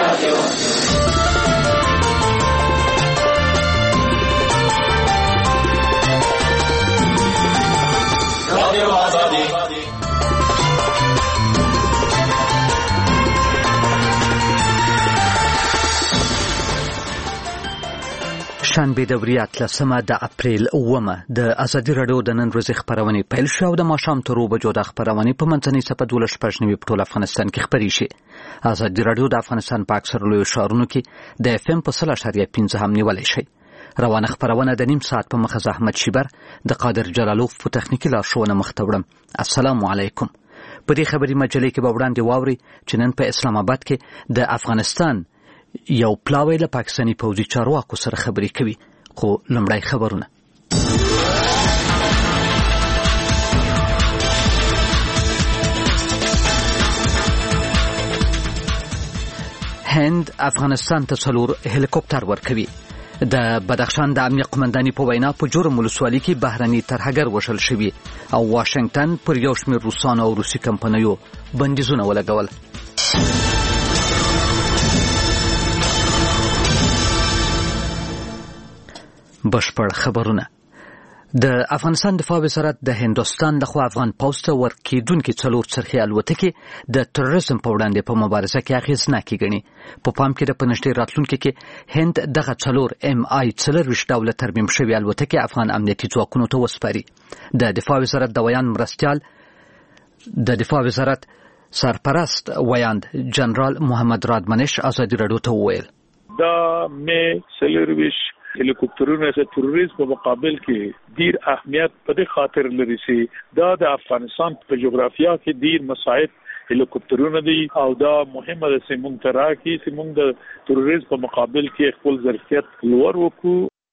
شنبه د ورځې 13 د اپریل 9 د ازادي راډیو د نن ورځې خبرونه پیل شو او د ماښام تر 2 بجو د خبرونه په منځنۍ صفحه 12 په ټول افغانستان کې خبري شي. ازادي راډیو د افغانستان په اکثر لوی ښارونو کې د اف ام په 0.5 هم نیولای شي. روانه خبرونه د نیم ساعت په مخه احمد شیبر د قادر جلالوف په تخنیکی لارښوونه مختوړم. السلام علیکم. په دې خبري مجلې کې به وړاندې واوري چې نن په اسلام آباد کې د افغانستان یو پلاوی له پاکستاني پوځي چارواکو سره خبرې کوي. خو لومړی خبرونه. هند افغانستان ته 4 هلیکوپټر ورکوي. د بدخشان د امنیه قومنداني په وینا په جرم ولسوالۍ کې بهرني ترهګر وشل شوي او واشنگټن پر یو شمېر روسانو او روسي کمپنیو بندیزونه ولګول. بشپړ خبرونه. د افغانستان دفاع وزارت د هندوستان لخوا افغان پوځ ته ورکېدونکې 4 څرخي الوتکې د تروریزم په وړاندې په مبارزه کې اغېزناکې ګڼي. په پام کې د پنځه راتلونکو کې هند دغه 4 MI-40 ډوله ترمیم شوي الوتکې افغان امنیتي ځواکونو ته وسپاري. د دفاع وزارت د ویان مرستیال د دفاع وزارت سرپرست ویاند جنرال محمد رادمنش ازادي راډیو ته وویل دا مې سلرویش هلیکوپټرونه د تروریزم په مقابل کې ډیر اهمیت په دې خاطر لري چې دا د افغانستان په جغرافیه کې ډیر مساعد هلیکوپټرونه دي او دا مهمه ده چې موږ ته راکړي چې موږ د تروریزم په مقابل کې خپل ظرفیت لوړ وکړو.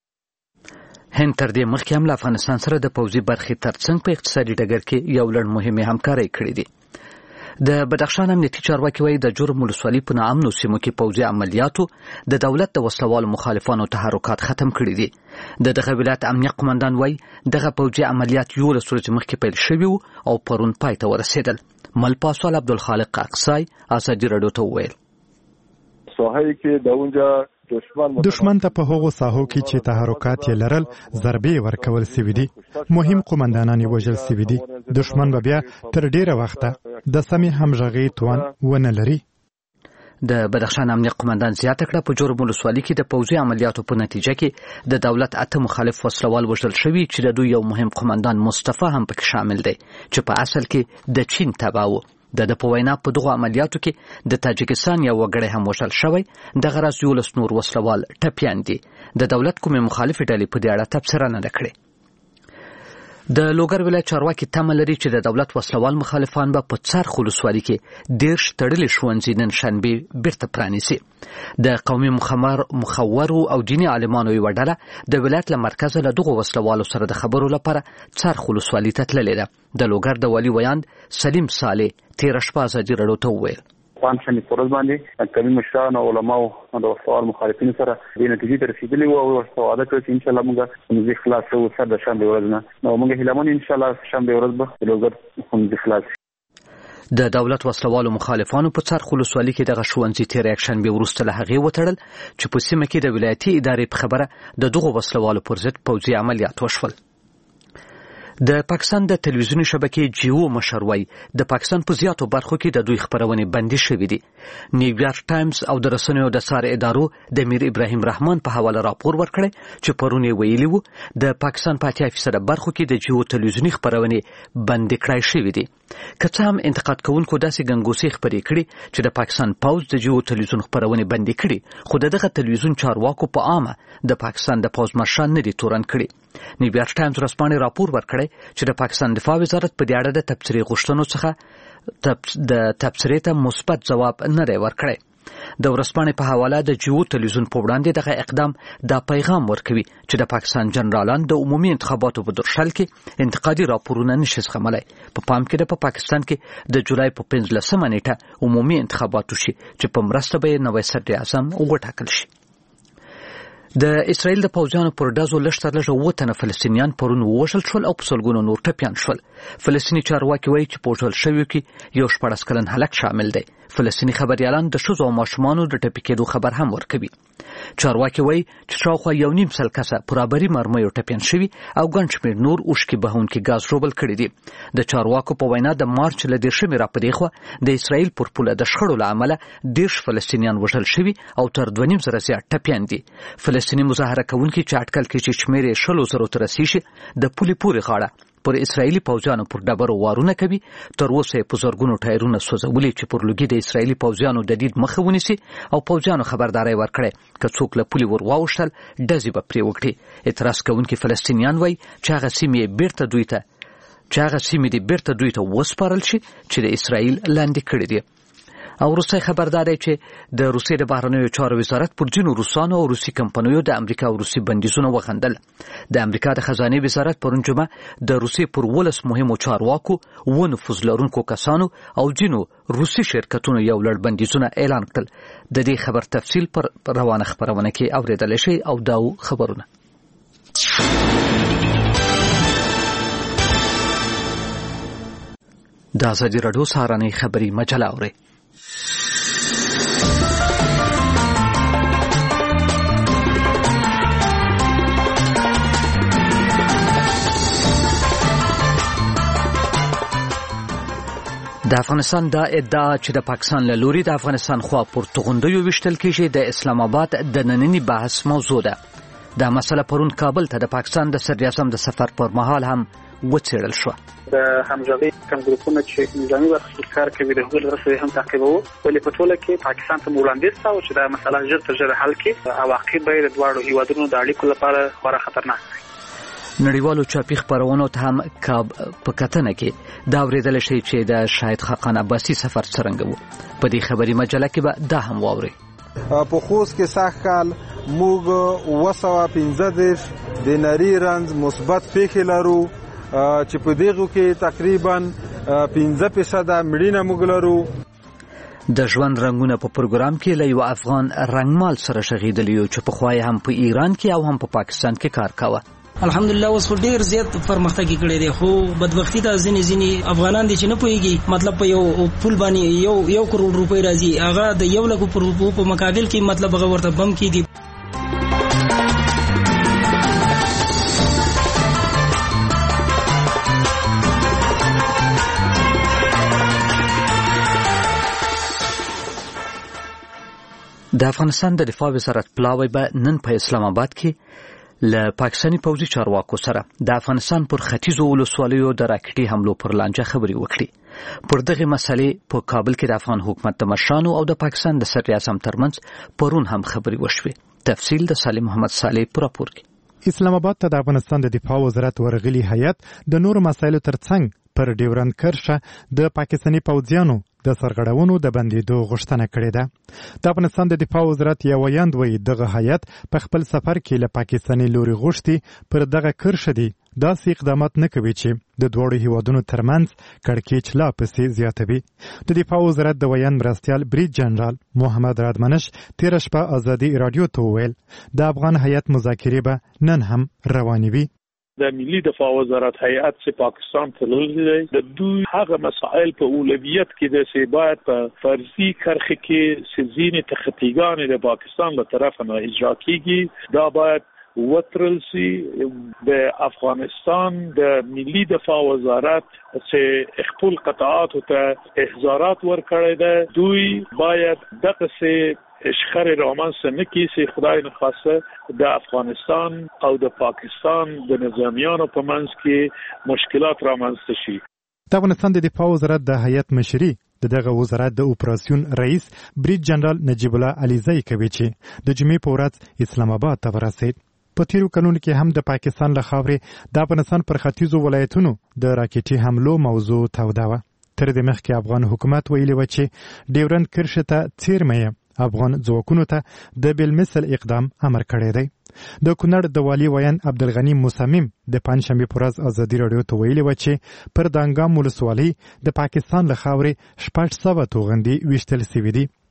هند تر دې مخکې هم له افغانستان سره د پوځي برخې ترڅنګ په اقتصادي ډګر کې یو لړ مهمه همکاري کړې دي. د بدخشان امنیتي چارواکي وایي د جرم ولسوالۍ په نامنو سیمو کې پوځي عملیاتو د دولت د وسلوالو مخالفانو تحرکات ختم کړي دي. دغه ولایت امنیه قومندان وایي دغه پوځي عملیات یو له ورځې مخکې پیل شوي او پرون پای ته ورسېدل. ملپاسوال عبدالخالق اقصای ازادي راډیو ته وویل ساحې کې د اونجا دشمن ته په هغو ساحو کې چې تحرکات یې لرل ضربې ورکول سوي دي. مهم قومندانان یې وژل سوي دي. دشمن به بیا تر ډیره وخته د سمې همغږۍ توان ونه لري. د بدخشان امنیه قومندان زیاته کړه په جرم ولسوالۍ کې د پوځي عملیاتو په نتیجه کې د دولت 8 مخالف وسلوال وژل شوي چې د دوی یو مهم قومندان مصطفی هم پکې شامل دی چې په اصل کې د چین تبع و. د په وینا په دغه عملیاتو کې د تاجکستان یو وګړی هم وژل شوی. دغه راز 11 نور وسلوال ټپیان دي. د دولت کومې مخالفې ډلې په دې اړه تبصره نه کړې. د لوګر ولایت چارواکي تمه لري چې د دولت وسلوال مخالفان به په څرخ ولسوالۍ کې 10 تړلې ښوونځي نن شنبه بیرته پرانیسي. د قومي مخورو او دیني عالمانو یو ډله د ولایت له مرکزه له دغه وسلوالو سره د خبرو لپاره څرخ ولسوالۍ ته تللې ده. د لوګر د والي ویاند سلیم صالح تیر شپه ازادي راډیو ته وویل پانشنې پروژه باندې کمی مشران او علماء او د وسوال مخالفینو سره د نتیجې ته رسیدلی وو او وعده کړې چې ان شاء الله موږ موږ خلاص او سر د شنبه ورځ نه نو موږ هیلمن ان شاء الله شنبه ورځ به لوګر موږ خلاص. د دولت وسلوالو مخالفانو په څرخ ولسوالۍ کې دغه ښوونځي تیر اکشنبه وروسته له هغې وتړل چې په سیمه کې د ولایتي ادارې په خبره د دغه وسلوالو پر ضد پوځي عملیات وشول. د پاکستان د تلویزیونی شبکې جیو مشر وایي د پاکستان په زیاتو برخو کې د دوی خبرونه بندي شوې دي. نیویارک ټایمز او د رسنیو د سار ادارو د میر ابراهیم رحمان په حواله راپور ورکړی چې پرون یې ویلي وو د پاکستان په 80% برخو کې د جیو تلویزیونی خبرونه بندي کړای شوې دي. که څه هم انتقاد کوونکو داسې ګنګوسې خبرې کړي چې د پاکستان پوځ د جیو تلویزیون خبرونه بندي کړي خو دغه تلویزیون چارواکو په عامه د پاکستان د پوځ مشران نه دي تورن کړي. نیویارک ټایمز رسمانه راپور ورکړی چې د پاکستان دفاع وزارت په دې اړه د تبصرې غوښتنو څخه د تبصرې ته مثبت ځواب نه دی ورکړی. د ورسپانې په حواله د جیو تلویزیون په وړاندې دغه اقدام دا پیغام ورکوي چې د پاکستان جنرالان د عمومي انتخاباتو په درشل کې انتقادي راپورونه نشي زغملای. په پام کې د پاکستان کې د جولای په 15 نیټه عمومي انتخابات وشي چې په مرسته به نوی صدر اعظم وټاکل شي. د اسرایل د پوځیانو پر ډزو لږ وتنه فلسطینیان پرون ووژل شول او په سلګونو نور ټپیان شول. فلسطیني چارواکي وایي چې په وژل شویو کې یو 14 کلن هلک شامل دی. فلسطیني خبريالان د ښځو او ماشومانو د ټپي کېدو خبر هم ورکوي. چارواکي وایي چې شاوخوا 1.5 سل کسه پر ابري مرمیو ټپیان شوي او ګڼ شمېر نور اوښکې بهونکي ګاز ژوبل کړي دي. د چارواکو په وینا د مارچ له 13 راپدې خوا د اسرایل پر پوله د شخړو له امله 10 فلسطینیان وژل شوي او تر 2.5 زره زیات ټپیان دي. فلسطیني مظاهره کوونکي چې اټکل کوي چې شمېر یې 100,000 ته رسیږي د پولې پورې غاړه پر اسرایلی پوځیانو پر ډبرو وارونه کوي. تر اوسه په زرګونو ټایرونه سوځولي چې پر لوګي د اسرایلی پوځیانو د دید مخه ونیسي او پوځیانو خبرداري ورکړي که څوک له پولې ور واوښتل ډزې به پرې وکړي. اعتراض کوونکي فلسطینیان وایي چې هغه سیمې دې بیرته دوی ته وسپارل شي چې د اسرایل لاندې کړي دي. او روسي خبردار دی چې د روسي د بهرنیو چارو وزارت پر ځینو روسانو او روسي کمپنیو د امریکا او روسي بندیزونه وغندل. د امریکا د خزانه وزارت پرون جمعه د روسي پر 12 مهمو چارواکو و نفوذ لرونکو کسانو او ځینو روسي شرکتونو یو لړ بندیزونه اعلان کړل. د دې خبر تفصیل پر روانه خبرونه کې اوریدل شي او دا خبرونه. د ازادي رادیو سهارنۍ خبري مجله اوري. د افغانستان دا ادعا چې د پاکستان له لوري د افغانستان خوا پر توغندیو وشتل کېږي د اسلام آباد د نننی بحث موضوع ده. دا مسله پرون کابل ته د پاکستان د صدر اعظم د سفر پر مهال هم وڅېړل شو. د همغږي کوم ګروپونه چې نظامي برخې کار کوي د هغوی رسمي هم تعقیبوو، ولې په ټوله کې پاکستان ته وړاندیز کاوه چې دا مسله ژر تر ژره حل کړي. عواقب به د دواړو هیوادونو د اړیکو لپاره خورا خطرناک وي. نړیوالو چاپی خبرونو ته هم په کتنه کې دا اوریدل شي چې د شاهد خاقان عباسي سفر څرنګه وو. په دې خبري مجله کې به دا هم واوري. په خوست کې سږ کال موږ 215 د نری رنز مثبت پیښې لرو چې په دغه کې تقریبا 15% مړینه موږ لرو. د ژوند رنگونه په پروګرام کې له یو افغان رنگمال سره شغیدلی چې په خوای هم په ایران کې او هم په پاکستان کې کار کاوه. الحمدلله اوس ډیر زیات پرمختګ کړی دی، خو بدبختی دا ځینې افغانان دي چې نه پوهیږي مطلب په یو پول باندې 1 کروڑ روپۍ راځي، هغه د 1 لک روپۍ په مقابل کې مطلب هغه ورته بم کیږي. د افغانستان د دفاع وزارت پلاوی به نن په اسلام آباد کې له پاکستاني پوځي چارواکو سره د افغانستان پر ختیځو ولسوالیو د راکټي حملو پر لانجه خبرې وکړي. پر دغه مسلې په کابل کې د افغان حکومت د مشرانو او د پاکستان د صدر اعظم ترمنځ پرون هم خبرې وشوې. تفصیل د سالم محمد صالح پر راپور کې. اسلام آباد ته د افغانستان د دفاع وزارت ورغلي هیئت د نور مسایلو ترڅنګ پر ډیورند کرښه د پاکستاني پوځیانو د سرغړونو د بندیدو غوښتنه کړې ده. د افغانستان د دفاع وزارت یو ویاند وایي دغه هیئت په خپل سفر کې له پاکستاني لوري غوښتي پر دغه کرښه دي داسې اقدامات نه کوي چې د دوړو هیوادونو ترمنځ کړکېچ لا پسې زیاتوي. د دفاع وزارت د ویاند مرستیال بریج جنرال محمد رادمنش تیر شپه ازادي رادیو ته وویل د افغان هیئت مذاکرې به نن هم روانې وي. د ملي دفاع وزارت هیئت چې پاکستان ته لوزي د دوی هغه مسائل په اولویت کې د سی باید په فرضي کرخه کې سزین تخطیګان د پاکستان له طرفه نه اجرا کیږي. دا باید وترل سي. د افغانستان د ملي دفاع وزارت چې خپل قطاعات ته احضارات ورکړي ده، دوی باید دغه سي شخړې رامنځته نه کړي چې خدای نخواسته د افغانستان او د پاکستان د نظامیانو په منځ کې مشکلات رامنځته شي. د افغانستان د دفاع وزارت د هیئت مشري دغه وزارت د اپراسیون رئیس بریج جنرال نجیب الله علیزی کوي چې د جمعې په ورځ اسلام آباد ته ورسېد. په تیرو کلونو کې هم د پاکستان له خاورې د افغانستان پر ختیځو ولایتونو د راکټي حملو موضوع توده وه. تر دې مخکې افغان حکومت ویلي و چې ډیورند کرښې ته څیرمه افغان ځواکونو ته د بالمثل اقدام امر کړی دی. د کونړ د والي ویاند عبدالغني مصمم د پنجشنبې په ورځ ازادي راډیو ته ویلي و چې پر دانګام ولسوالۍ د پاکستان له خاورې 600 توغندي ویشتل سوي دي.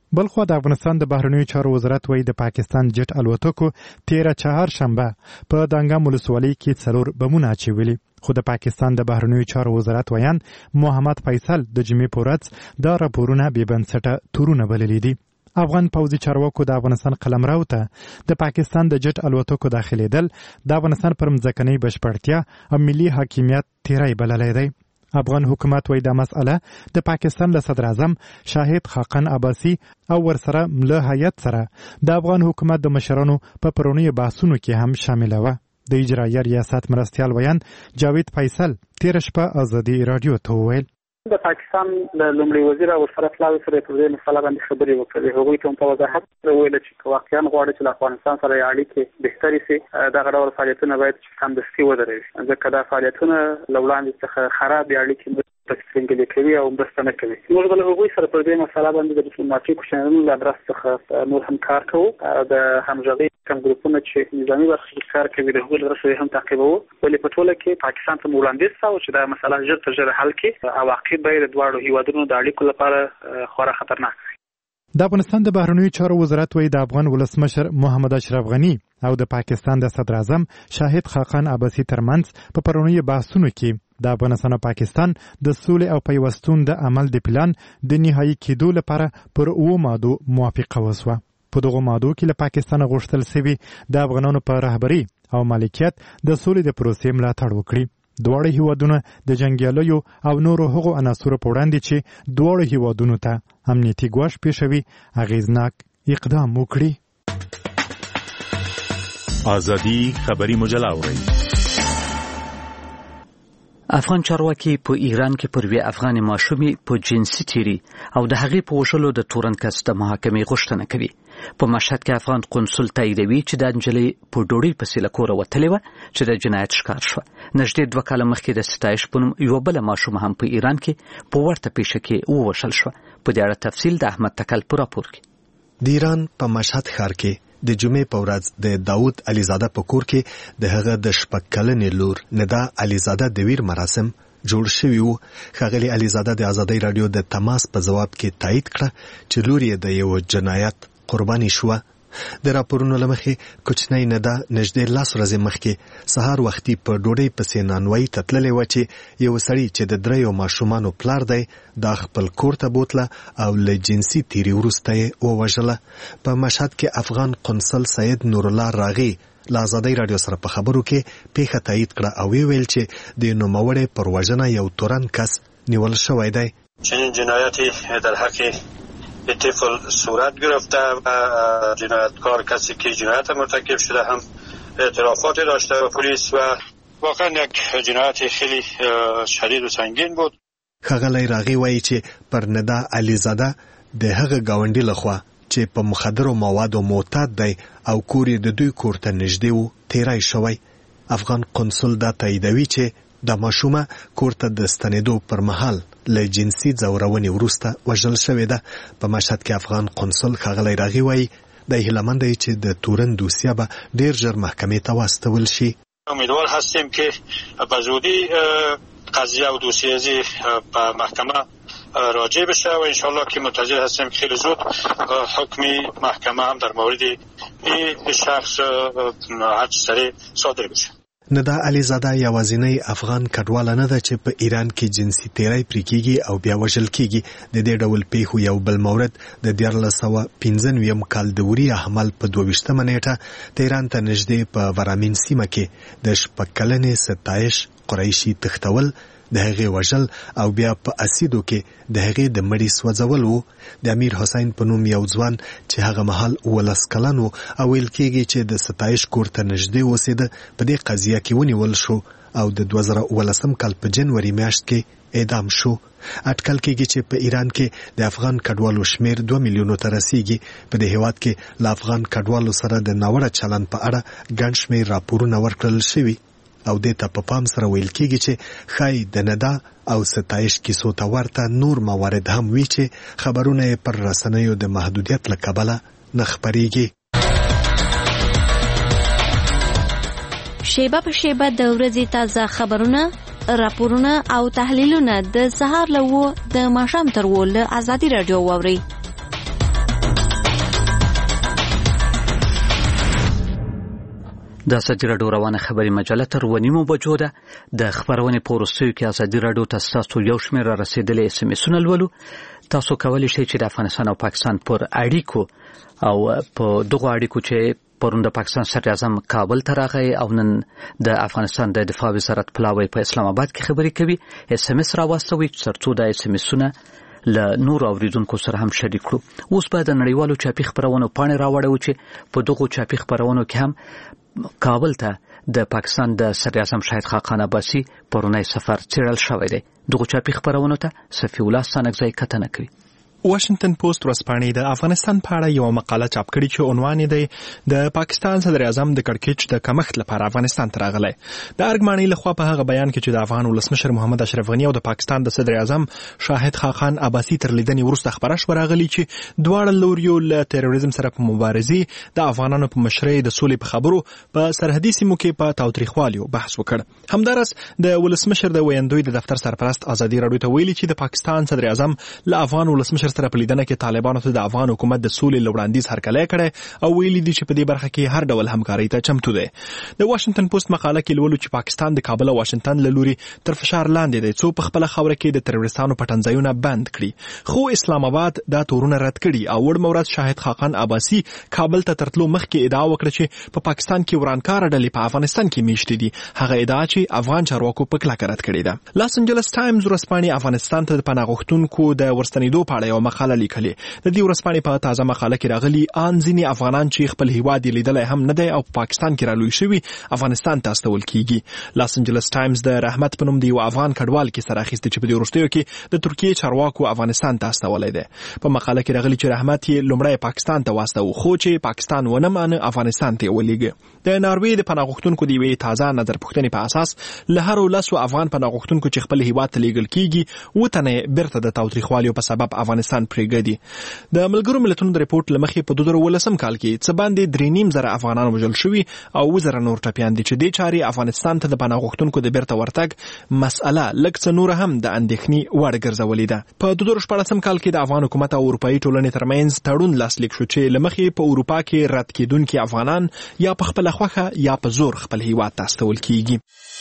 بلخو د افغانستان د بهرنیو چارو وزارت وایي د پاکستان جټ الوتکو 13 چهارشنبه په دانګام ولسوالۍ کې 4 بمونه اچولي. خو د پاکستان د بهرنیو چارو وزارت ویان محمد فیصل د جمعې په ورځ دا راپورونه بې بنسټه تورونه بللي دي. افغان پوځي چارواکو د افغانستان قلمرو ته د پاکستان د جټ الوتکو داخليدل د افغانستان پر مځکنۍ بشپړتیا او ملي حاکمیت تیری بللی دی. افغان حکومت وایي دا مسأله د پاکستان له صدر اعظم شاهد خاقان عباسي او ورسره له هیئت سره د افغان حکومت د مشرانو په پرونیو بحثونو کې هم شامله وه. د اجرایه ریاست مرستیال ویان جاوید فیصل تیر شپه ازادي رادیو ته وویل د پاکستان د لومړي وزیر او سره پلاوي سره په دې مسله باندې خبرې وکړې. هغوی ته په وضاحت ویل چې واقعا غواړي چې افغانستان سره اړیکې بهتري شي، دغه ډول فعالیتونه باید سمدستي ودرېږي، ځکه دا فعالیتونه له وړاندې څخه خراب اړیکې څنګه کوي او مرسته نه کوي. موږ به هغوی سره په دې مسله باندې د ډیپلوماټیکو چینلونو له ادرس څخه نور هم کار کوو. د همغږۍ کوم ګروپونه چې نظامي برخه کې کار کوي د هغوی له ادرس هم تعقیبوو، ولې په ټوله کې پاکستان ته وړاندیز شو چې دا مسله ژر تر ژره حل کړي. عواقب به د دواړو هیوادونو د اړیکو لپاره خورا خطرناک وي. د افغانستان د بهرنیو چارو وزارت وایي د افغان ولسمشر محمد اشرف غني او د پاکستان د صدر اعظم شاهد خاقان عباسي ترمنځ په پرونیو بحثونو کې د افغانستان او پاکستان د سولې او پیوستون د عمل د پلان د نهایی کېدو لپاره پر 9 مادو موافقه وشوه. په دغه مادو کې له پاکستان غوښتل شوي د افغانانو په رهبري او مالکیت د سولې د پروسې ملاتړ وکړي. دواړه هیوادونه د جنګیالیو او نورو هغو عناصرو په وړاندې چې دواړو هیوادونو ته امنیتي ګواښ پیښوي اغیزناک اقدام وکړي. ازادي خبري مجله اوري. افغان چارواکي په ایران کې پر وی افغان ماشومې په جنسي تیری او د هغې په وشلو د تورن کس د محاکمې غوښتنه کوي. په مشهد کې افغان قنصل تاییدوي چې د انجلۍ په ډوډۍ پسې له کوره وتلې وه چې د جنایت ښکار شوه. نږدې 2 کاله مخکې د ستایش په نوم یوه بله ماشومه هم په ایران کې په ورته پیښه کې ووژل شوه. په دې اړه تفصیل د احمد تکل په راپور کې. د ایران په مشهد ښار کې د جمعې په ورځ د داود علیزاده په کور کې د هغه د 6 کلنې لور ندا علیزاده د ویر مراسم جوړ شوي وو. ښاغلي علیزاده د ازادۍ رادیو د تماس په ځواب کې تایید کړه چې لور یې د یو جنایت قرباني شوه. د راپورونو له مخې کوچنۍ ندا نږدې 10 ورځې مخکې سهار وختي په ډوډۍ پسې نانوایي ته تللې وه چې یو سړي چې د 3 ماشومانو پلار دی دا خپل کور ته بوتله او له جنسي تیري وروسته یې ووژله. په مشهد کې افغان قنصل سید نور الله راغي له ازادۍ رادیو سره په خبرو کې پیښه تایید کړه او ویل چې د نوموړي پر وژنه یو تورن کس نیول شوی دی. چنین جنایتی در حق طفل صورت گرفته و جنایتکار کسی که جنایت مرتکب شده هم اعترافات داشته و پلیس و واقعا یک جنایت خیلی شدید و سنگین بود. ښاغلی راغي وایي چې پر ندا علیزاده د هغه ګاونډي لخوا چې په مخدرو موادو معتاد دی او کور یې د دوی کور ته نږدې و تیری شوی. افغان قنصل دا تاییدوي چې د ماشومه کور ته د ستنېدو پر مهال له جنسي ځورونې وروسته وژل شوې ده. په مشهد کې افغان قنصل ښاغلی راغي وایي د هیله مند دی چې د تورن دوسیه به ډېر ژر محکمې ته واستول شي. امیدوار هستیم که به زودی قضیه و دوسیه به محکمه راجع بشه و انشالله که منتظر هستیم که خیلی زود حکم محکمه هم در مورد این شخص هر چه سریع صادر بشه. ندا علیزاده یوازینی افغان کډواله نه ده چې په ایران کې جنسي تیری پرې کیږي او بیا وژل کیږي. د دې ډول پیښو یو بل مورد د 1995 کال د وری احمل په 22 نیټه د ایران ته نږدې په ورامین سیمه کې د 6 کلنې ستایش قریشي تختول د هغې وژل او بیا په اسیدو کې د هغې د مړي سوځول وو. د امیر حسین په نوم یو ځوان چې هغه مهال 19 کلن وو او ویل کېږي چې د ستایش کور ته نږدې اوسېده په دې قضیه کې ونیول شو او د 2019 کال په جنوري میاشت کې اعدام شو. اټکل کېږي چې په ایران کې د افغان کډوالو شمیر 2 میلیونو ته رسیږي. په دې هیواد کې له افغان کډوالو سره د ناوړه چلند په اړه ګڼ شمیر راپورونه ورکړل شوي او دې ته په پام سره ویل کېږي چې ښایي د ندا او ستایش کیسو ته ورته نور موارد هم وي چې خبرونه یې پر رسنیو د محدودیت له کبله نه خپرېږي. شیبه په شیبه د ورځې تازه خبرونه، راپورونه او تحلیلونه د سهار له 9 د ماښام تر 10 له ازادي رادیو واورئ. د ازادي راډیو روانه خبري مجله تر 1:30 بجو ده. د خبرونې په وروستیو کې ازادي راډیو ته تاسو یو شمېر رسیدلې SMS-ونه لولو. تاسو کولی شئ چې د افغانستان او پاکستان پر اړیکو او په دغه اړیکو چې پرون د پاکستان صدر اعظم کابل ته راغی او نن د افغانستان د دفاع وزارت پلاوی په اسلام آباد کې خبرې کوي SMS راوستوي ترڅو د SMS-ونه له نور اوریدونکو سره هم شریک کړو. اوس به د نړیوالو چاپی خبرونو پاڼې راوړو چې په دغه چاپی خبرونو کې هم کابل ته د پاکستان د صدر اعظم شاهد خاقان عباسي پرونی سفر څیړل شوی دی. دغه چاپی خبرونو ته صفی الله سانګزی کتنه کوي. واشنگټن پوسټ ورځپاڼې د افغانستان په اړه یو مقاله چاپ کړې چې عنوان یې دی د پاکستان صدر اعظم د کړکېچ د کمښت لپاره افغانستان ته راغلی. د ارګمانۍ لخوا په هغه بیان کې چې د افغان ولسمشر محمد اشرف غني او د پاکستان د صدر اعظم شاهد خاقان عباسي تر لیدنې وروسته خبره شوه راغلي چې دواړه لوریو له تروریزم سره په مبارزې د افغانانو په مشرۍ د سولې په خبرو په سرحدي سیمو کې په تاوتریخوالیو بحث وکړ. همدارس د ولسمشر د ویاندوی د دفتر سرپرست ازادي راډیو ته ویلي چې د پاکستان صدر اعظم له افغان ولسمشر سره په لیدنه کې طالبانو ته د افغان حکومت د سولې لوړاندیز هرکلی کړی او ویلي دي چې په دې برخه کې هر ډول همکارۍ ته چمتو دی. د واشنگټن پوسټ مقاله کې لولو چې پاکستان د کابل او واشنگټن له لوري تر فشار لاندې دی څو په خپله خاوره کې د تروریستانو پټنځایونه بند کړي، خو اسلام آباد دا تورونه رد کړي او وړ مورد شاهد خاقان عباسي کابل ته ترتلو مخکې ادعا وکړه چې په پاکستان کې ورانکاره ډلې په افغانستان کې میشتې دي. هغه ادعا چې افغان چارواکو په کلکه رد کړې ده. لاس انجلس ټایمز ورځپاڼې افغانستان ته د پناه غوښتونکو د ورستنېدو په اړه یو مقاله لیکلې. د دې ورځپاڼې په تازه مقاله کې راغلي ان ځینې افغانان چې خپل هیواد یې لیدلی هم نه دی او په پاکستان کې رالوی شوي افغانستان ته استول کیږي. لاس انجلس ټایمز د رحمت په نوم د یو افغان کډوال کې سره اخیستی چې په دې وروستیو کې د ترکیې چارواکو افغانستان ته استولی دی. په مقاله کې راغلي چې رحمت یې لومړی پاکستان ته واستو خو چې پاکستان ونه مانه افغانستان ته ولېږه. د ناروې د پناه غوښتونکو د یوې تازه نظرپوښتنې په اساس له هرو 10 افغان پناه غوښتونکو چې خپل هیواد ته لیږل کیږي 7 تنه بیرته د تاوتریخوالیو په سبب افغانستان پرېږدي. د ملګرو ملتونو د ریپورت لمخې په 2019 کال کې څه باندې 3.5 افغانان وژل شوي او 1000 نور ټپیان دي چې دې چارې افغانستان ته د پناه غوښتونکو د بیرته ورتګ مسأله لږ څه نور هم د اندېښنې وړ ګرځولې ده. په 2014 کال کې د افغان حکومت او اروپایي ټولنې ترمنځ تړون لاسلیک شو چې لمخې په اروپا کې رد کېدونکي افغانان یا په خپله خوښه یا په زور خپل هیواد ته استول کیږي.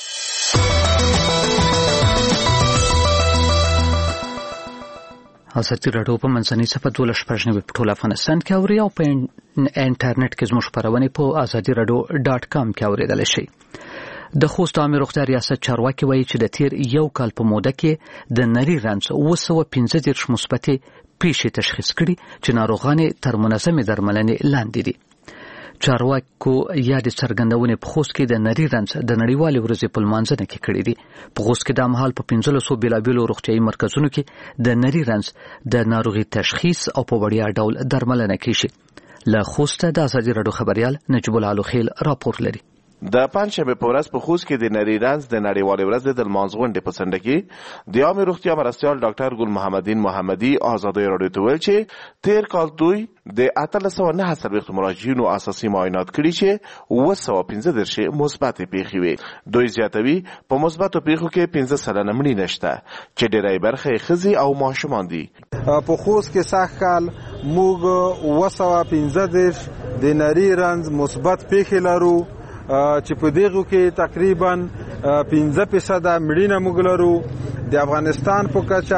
ازادي راډیو په منځنۍ صفحه 12 په ټول افغانستان کې اوري او په انټرنیټ کې زموږ خبرونه په azadiradio.com کې اوریدل شي. د خوست عامه روغتیا ریاست چارواکي وایي چې د تیر یو کال په موده کې د نری رنځ 215 مثبتې پیښې تشخیص کړي چې ناروغان تر منظمې درملنې لاندې دي. چارواکو یا د څرګندونې په خوست کې د نری رنځ د نړیوالې ورځې په لمانځنه کې کړي دي. په خوست کې د مهال په 1500 بیلابیلو روغتیايي مرکزونو کې د نری رنځ د ناروغي تشخیص او په وړیا ډول درملنه کیږي. له خوست د ازادي راډیو خبريال نجیب الله خیل راپور لري. د پنځشنبه په ورځ په خوست کې د نری رنځ د نړیوالې ورځې د لمانځغونډې په څنډه کې د عامه روغتیا مرستیال ډاکټر ګل محمدین محمدي ازادي راډیو ته ویل چې تیر کال دوی د 1309 مراجعینو اساسي معاینات کړي چې 215 مثبت پیښې وي. دوی زیاتوي په مثبت پیښو کې 15 مړي نشته چې ډېری برخه یې ښځې او ماشومان دي. په خوست کې سږ کال موږ 215 د نری رنځ مثبت پیښې لرو چې په دغه کې تقریبا 15% مړینه موږ لرو. د افغانستان په کچه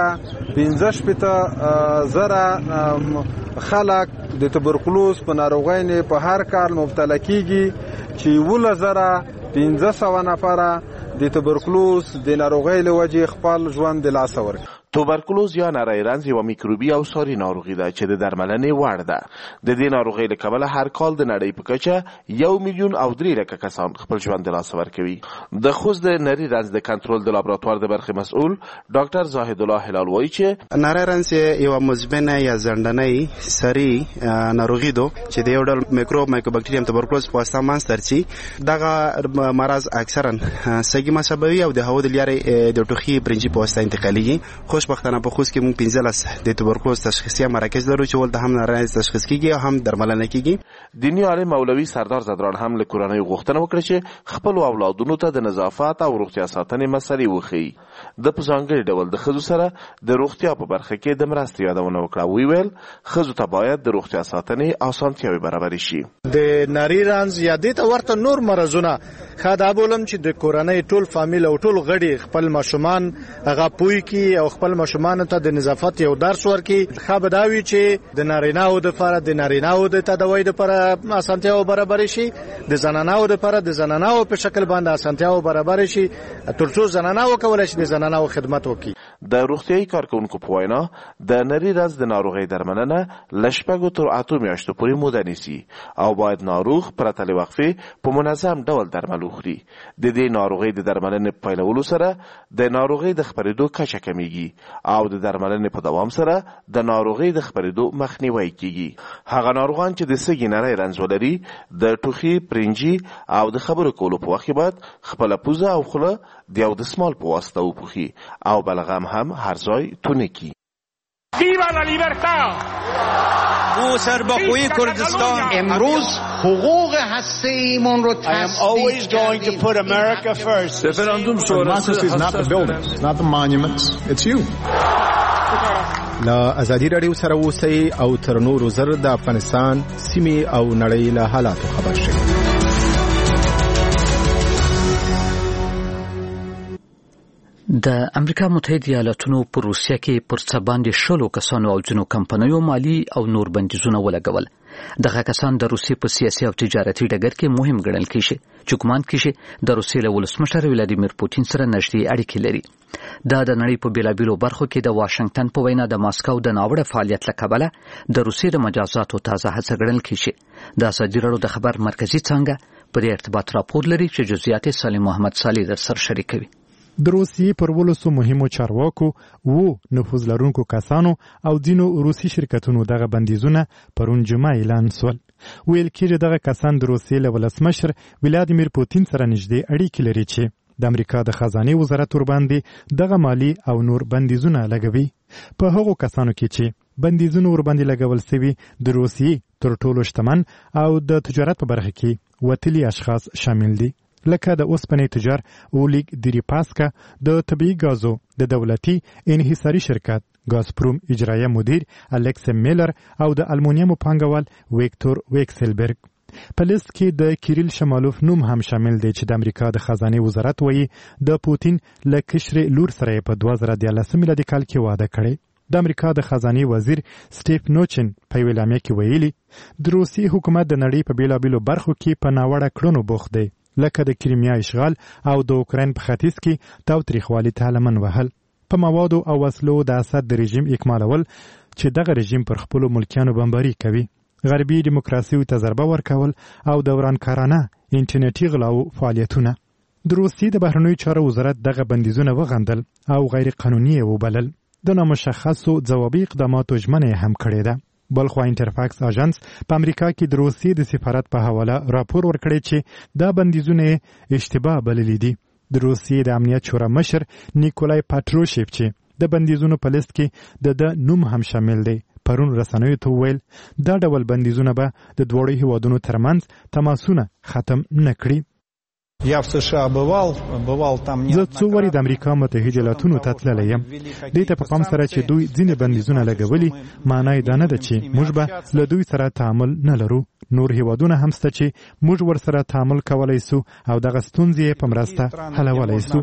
15,000 خلک د تبرکلوز په ناروغۍ په هر کال مبتلا کیږي چې 11,500 نفره د تبرکلوز د ناروغۍ له وجې خپل ژوند د لاسه ورکړي. توبرکلوز یا نری رنځ یو میکروبي او ساري ناروغي ده چې د درملنې وړ ده. د دې ناروغۍ له کبله هر کال د نړۍ په کچه 1,300,000 کسان خپل ژوند د لاسه ورکوي. د خوست د نری رنځ د کنټرول د لابراتوار د برخې مسؤل ډاکټر زاهد الله هلال وایي چې نری رنځ یو مزمنه یا زندنۍ ساري ناروغي ده چې د یو ډول میکروب مایکوبکټریم توبرکلوز په واسطه منځته راځي. دغه مرض اکثرا سږي مسببوي او د هوا د لارې د ټوخي برنجي په واسطه انتقالېږي. خوش خوشبختانه په خوست کې موږ 15 د توبرکلوز تشخیصي مراکز لرو چې ولته هم نارینه تشخیص کیږي او هم درملنه کیږي. دینی عالم مولوي سردار زدران هم له کورنۍ غوښتنه وکړه چې خپل اولادونو ته د نظافت او روغتیا ساتنې مسلې وښيي. د په ځانګړي ډول د ښځو سره د روغتیا په برخه کې د مرستې یادونه وکړه. ویل ښځو ته باید د روغتیا ساتنې اسانتیاوې برابرې شي. د ناری رنځ یا دې ته ورته نور مرزونه خدا بولم چې د کورنۍ ټول فامیل او ټول غړي خپل ماشومان هغه پوي کی او خپل ماشومان ته د نظافت یو درس ورکي. خبرداوي چې د نارینه‌و د لپاره د نارینه‌و د تداوی لپاره اسانتیاو برابر شي، د زنانه‌و لپاره د زنانه‌و په شکل باندې اسانتیاو برابر شي ترڅو زنانه‌و کولای شي د زنانه‌و خدمت وکړي. د روغتیايي کارکونکو په وینا د نری رنځ د ناروغۍ درملنه له 6 تر 8 میاشتو پورې موده نیسي او باید ناروغ پرته له وقفې په منظم ډول درمل وخوري. د دې ناروغۍ د درملنې په پیلولو سره د ناروغۍ د خپرېدو کچه کمیږي او د درملنې په دوام سره د ناروغۍ د خپرېدو مخنیوی کیږي. هغه ناروغان چې د سږي نری رنځ ولري د ټوخي، پرنجي او د خبرو کولو په وخت باید خپل پوزه او خوله د یو دستمال په واسطه وپوښي او بلغم هم هر ځای تونه کی. Viva la libertad! او سربخوی کردستان امروز حقوق هسته‌ایمان رو I am always going to put America first. Referendum sonrası is not the buildings, not the monuments, it's you. لا ازادي رادیو سره اوسئ او تر نورو زر د افغانستان سیمې او نړۍ له حالاتو خبر شئ. د امریکا متحده ایالاتونو پر روسیه کې پر څه باندې 10 کسانو او ځینو کمپنیو مالی او نور بندیزونه ولګول. دغه کسان د روسیې په سیاسي او تجارتي ډګر کې مهم ګڼل کیږي چې ګمان کیږي د روسیې له ولسمشر ولادیمیر پوتین سره نږدې اړیکې لري. دا د نړۍ په بیلابیلو برخو کې د واشنگټن په وینا د ماسکو د ناوړه فعالیت له کبله د روسیې د مجازاتو تازه هڅه ګڼل کیږي. د ازادي راډیو د خبر مرکزی څنګه په دې ارتباط راپور لري چې جزئیات سالم محمد صالح در سره شریکوي. د روسیې پر ولسو مهمو چارواکو نفوذ لرونکو کسانو او ځینو روسي شرکتونو دغه بندیزونه پرون جمعه اعلان سول. ویل کېږي دغه کسان د روسیې له ولسمشر ولادیمیر پوتین سره نږدې اړیکې لري چې د امریکا د خزانه وزارت ورباندې دغه مالی او نور بندیزونه لګوي. په هغو کسانو کې چې بندیزونه ورباندې لګول شوي د روسیې تر ټولو شتمن او د تجارت په برخه کې وتلي اشخاص شامل دي، لکه د اوسپنې تجار اولیګ دیریپاسکا، د طبیعي غازو د دولتي انحصاري شرکت غازپروم اجرایه مدیر الکس میلر او د المونیم پانګوال ویکتور ویکسلبرګ. په لیست کې د کیریل شمالوف نوم هم شامل دی چې د امریکا د خزانه وزارت وایي د پوتین له کشر لور سره په 2013 میلادي کال کې واده کړی. د امریکا د خزانه وزیر سټیف نوچن په ویلامه کې ویلي د روسي حکومت د نړۍ په بیلابیلو برخو کې په ناوړه کړنو بوخت دی، لکه د کریمیا اشغال او د اوکراین په ختیځ کې تاوتریخوالي ته لمن وهل، په موادو او وسلو د اسد د رژیم اکمالول چې دغه رژیم پر خپلو ملکیانو بمباري کوي، غربي دیموکراسي ته ضربه ورکول او د ورانکارانه انټرنیټي غلاو فعالیتونه. د روسیې د بهرنیو چارو وزارت دغه بندیزونه وغندل او غیر قانوني وبلل. د نامشخصو ځوابي اقداماتو ژمنه هم کړې ده. بلخوا انټرفاکس اژانس په امریکا کې د روسیې د سفارت په حواله راپور ورکړی چې دا بندیزونه اشتباه بللي دي. د روسیې د امنیت شورا مشر نیکولای پاتروشیف چې د بندیزونو په لیست کې د نوم هم شامل دی پرون رسنیو ته ویل دا ډول بندیزونه به د دوړو هیوادونو ترمنځ تماسونه ختم نه کړي. Я в США бывал там не. زه څو وری د امریکا متحده ایالاتونو ته تللی یم. دې ته په پام سره چې دوی ځینې بندیزونه لګولي، معنی دا نه ده چې موږ به له دوی سره تعامل نه لرو. نور هیوادونه هم شته چې موږ ورسره تعامل کولی سو او دغه ستونزې په مرسته حلولی سو.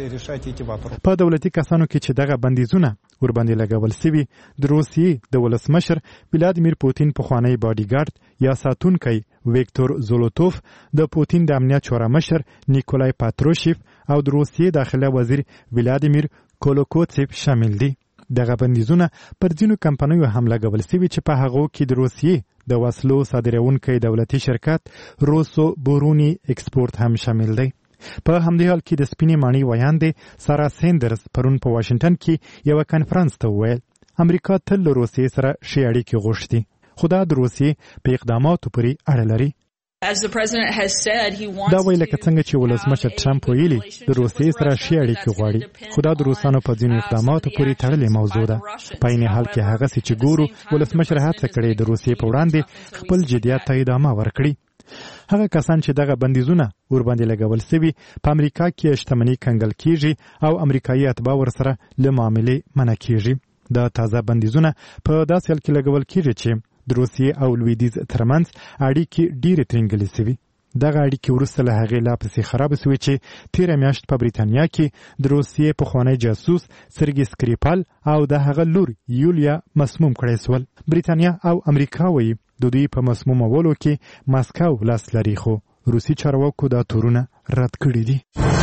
په دولتي کسانو کې چې دغه بندیزونه ورباندې لګول سوي د روسیې د ولسمشر ولادیمیر پوتین پخوانی باډیګارد یا ساتونکی ویکتور زولوتوف، د پوتین د امنیت شورا مشر نیکولای پاتروشیف او د روسیې داخله وزیر ولادیمیر کولوکوتسیف شامل دي. دغه بندیزونه پر ځینو کمپنیو هم لګول سوي چې په هغو کې د روسیې د وسلو صادرونکي دولتي شرکت روسو بورونی ایکسپورت هم شامل دی. په همدې حال کې د سپینې ماڼۍ ویاندې سارا سیندرز پرون په واشنگټن کې یو کانفرنس ته وویل امریکا تل له روسیې سره ښې اړیکې غوښتي، خو دا د روسیې په اقداماتو پورې اړه لري. دا ویل لکه څنګه چې ولسمشر ټرمپ ویلي د روسیې سره ښې اړیکې غواړي، خو دا د روسانو په ځینو اقداماتو پورې تړلې موضوع ده. په عین حال کې هغه څه چې ګورو، ولسمشر هڅه کړې د روسیې په وړاندې خپل جدیت ته ادامه ورکړي. هغه کسان چې دغه بندیزونه ورباندې لګول سوي په امریکا کې شتمنۍ کنګل کیږي او امریکایي اتباع ورسره له معاملې منع کیږي. دا تازه بندیزونه په داسې حال کې لګول کیږي چې د روسیې او لویدیځ ترمنځ اړیکې ډېرې ترنګلې سوي. دغه اړیکې وروسته له هغې لا پسې خراب سوي چې تېره میاشت په بریتانیا کې د روسیې پخوانی جاسوس سرګي سکریپال او د هغه لور یولیا مسموم کړی سول. بریتانیا او امریکا وایي د دوی په مسمومولو کې ماسکو لاس لري، خو روسي چارواکو دا تورونه رد کړي دي.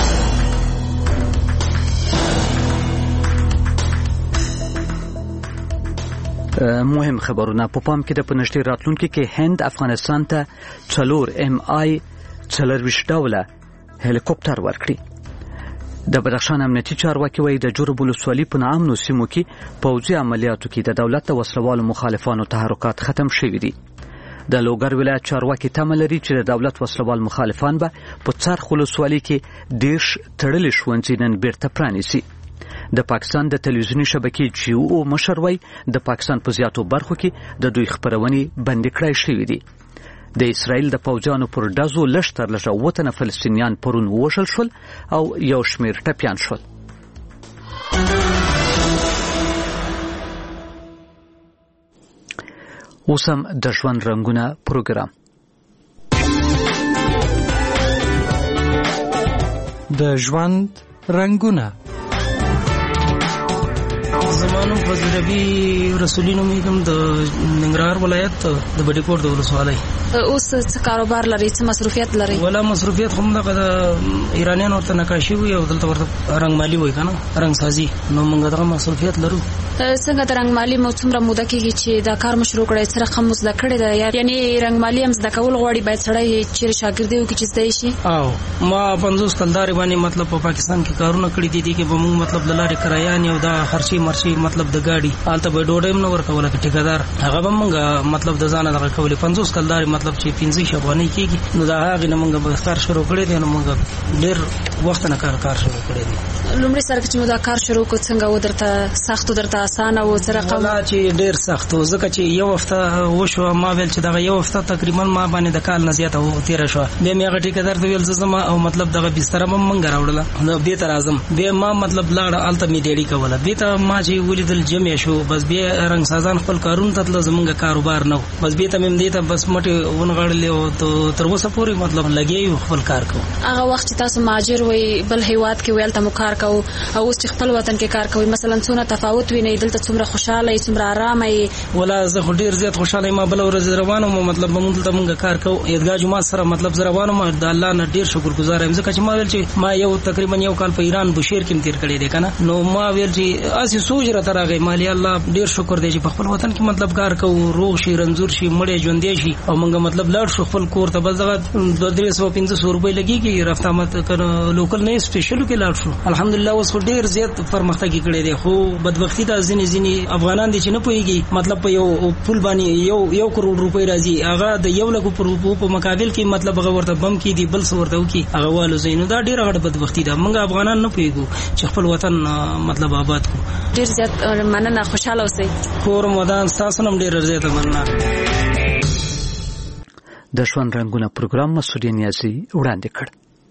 مهم خبرونه په پام کې د پنځتي راتلونکو کې هند افغانستان ته 4 MI 24 ډوله هلیکوپټر ورکړي. د بدخشان امنیتي چارواکي وایي د جرب ولسوالۍ په نامنو سیمو کې پوځي عملیاتو کې د دولت د وسلوالو مخالفانو تحرکات ختم شوي دي. د لوګر ولایت چارواکي تمه لري چې د دولت وسلوال مخالفان به په څرخ ولسوالۍ کې 10 تړلې ښوونځي نن بیرته پرانیسي. د پاکستان د تلویزیوني شبکې GO مشر وایي د پاکستان په زیاتو برخو کې د دوی خبرونې بندي کړای شوې دي. د اسرائیل د پوځیانو پر ډزو لږ تر لږه 7 تنه فلسطینیان پرون ووژل شول او یو شمېر ټپیان شول. اوس هم د ژوند رنګونه پروګرام. د ژوند رنګونه. زمانو فضلبی رسولین امیدم د ننګرهار ولایت د بډیکوټ د ولسوالۍ. اوس څه کاروبار لري، څه مصروفیت لري؟ ولا مصروفیت هم دغه د ایرانیانو ورته نقاشي وي او دلته ورته رنگ مالی وي کنه، رنگ سازي. نو موږ دغه مصروفیت لرو. څنګه د رنگ مالی مو څومره موده کېږي چې دا کار مشروع کړی؟ څه رقم مو زده کړی ده؟ یعنی رنگ مالی هم زده کول غواړي، باید سړی چې شاګردي وکړي چې زده شي. او ما 50 کلدارې باندې مطلب په پاکستان کې کارونه کړی دي کې به موږ مطلب د لارې کرایان او دا خرچي مرشي مطلب د ګاډي حالت به ډوډۍ نه ورکول کې ټیکدار هغه به موږ مطلب د ځانه دغه کولې 50 کلدارې مطلب چې 15 شبانه کېږي. نو دا هغه نه موږ به کار شروع کړی دی. نو موږ ډېر وخت نه کار شروع کړی دی. لومړی سره چې موږ دا کار شروع کو څنګه و درته سخت درته اسانه و سره قوم؟ والله چې ډېر سخت و، ځکه چې یو هفته وشو ما ویل چې دغه یو هفته تقریبا ما باندې د کال نه زیاته تیر شو. بیا مې هغه ټیکدار ته ویل زما او مطلب دغه بستر به منګ راوړله. نو به تر اعظم بیا ما مطلب لاړ الته می ډېری کوله. به ته ما چې ولیدل جمع شو، بس بیا رنگ سازان خپل کارونه تل زمونږ کاروبار نه، بس به ته مې دې ته بس مټه ونغړلې او تر اوسه پورې مطلب لګي خپل کار کوو. هغه وخت چې تاسو مهاجر وي بل هیواد کې ویل ته مو کار کوو او اوس چې خپل وطن کې کار کوي، مثلا څونه تفاوت ویني؟ دلته څومره خوشاله یې، څومره آرام یې؟ ولا زه ډیر زیات خوشاله یم. بل ورځ روانم مطلب موږ ته موږ کار کوو عیدګاه جمعه سره مطلب زه روانم. د الله نه ډیر شکرګزار یم، ځکه چې ما ویل چې ما یو تقریبا یو کال په ایران بشیر کې تیر کړی دی کنه. نو ما ویل چې اسی سوچ را ترغه مالی الله ډیر شکر دی چې په خپل وطن کې مطلب کار کوو، روغ شي، رنځور شي، مړې ژوندې شي او موږ مطلب لاړ شو خپل کور ته. بس دغه 200-500 روپۍ لګيږي رفته مت لوکل نه سپیشل کې لاړ شو. الحمدلله اوس ډیر زیات پرمختګ کړی دی. خو بدبختی دا ځینې افغانان دي چې نه پوهیږي مطلب په یو پول باندې یو کروڑ روپۍ راځي، هغه د 1 لک روپۍ په مقابل کې مطلب هغه ورته بم کې دي بل څه ورته وکي هغه والو زینو. دا ډیره غټه بدبختی ده. موږ افغانان نه پوهیږو چې خپل وطن مطلب آباد کو. ډیر زیات مننه، خوشاله اوسئ. کور مدان تاسو هم ډیر زیات مننه. د ژوند رنګونه پروګرام مسعود نیازي وړاندې کړ.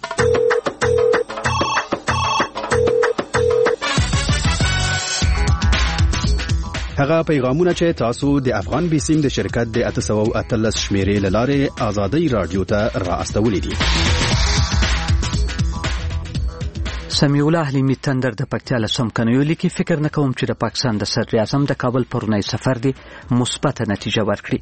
هغه پیغامونه چې تاسو د افغان بیسیم د شرکت د 813 شمیرې لاره آزادۍ رادیو ته را استولې دي. سمیع الله حلیمی تندر د پکتیا له سمکنیو لیکي فکر نه کوم چې د پاکستان د صدر اعظم د کابل پرونی سفر دی مثبت نتیجه ورکړي.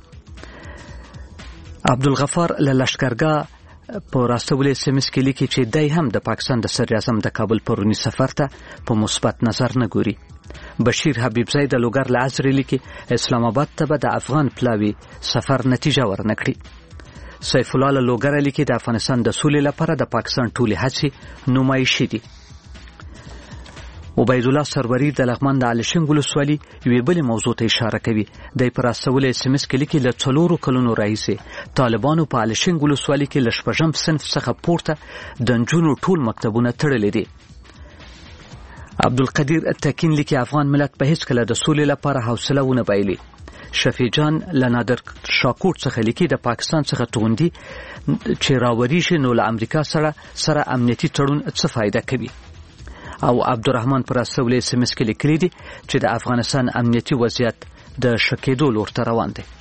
عبدالغفار له لشکرګاه په راستولې سیمس کې لیکي چې دای هم د پاکستان د صدر اعظم د کابل پرونی سفر ته په مثبت نظر نه ګوري. بشیر حبیبزی د لوګر له عصر لیکي اسلام آباد ته به د افغان پلاوی سفر نتیجه ورنکړي. سیف الله له لوګر لیکي د افغانستان د سولې لپاره د پاکستان ټولې هڅې نمایشي دي. عبید الله سروری د لغمان د علشنګ ولسوالي یوې بلې موضوع ته اشاره کوي. د پراستولې SMS کې لیکي له 4 کلونو راهیسې طالبانو په علشنګ ولسوالي کې له 8م صنف څخه پورته د نجونو ټول مکتبونه تړلي دي. عبدالقدیر تکین لیکي افغان ملت په هیڅ کله د سولې لپاره حوصله ونه بایلي. شفیع جان لنادر شاکوټ څخه لیکي د پاکستان څخه توغندي چې راوړي شي نو له امریکا سره امنیتي تړون څه فائدہ کوي. او عبدالرحمن پراستولې SMS کې لیکلي دي چې د افغانستان امنیتي وضعیت د شکېدو لور ته روان دی.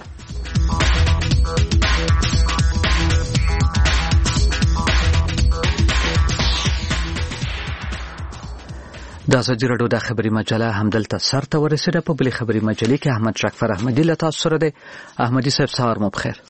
د ازادي راډیو د خبري مجله همدلته سر ته ورسېده. په بلې خبري مجلې کې احمد شکفر احمدي له تاسو سره دی. احمدي صاحب سهار مو بخیر.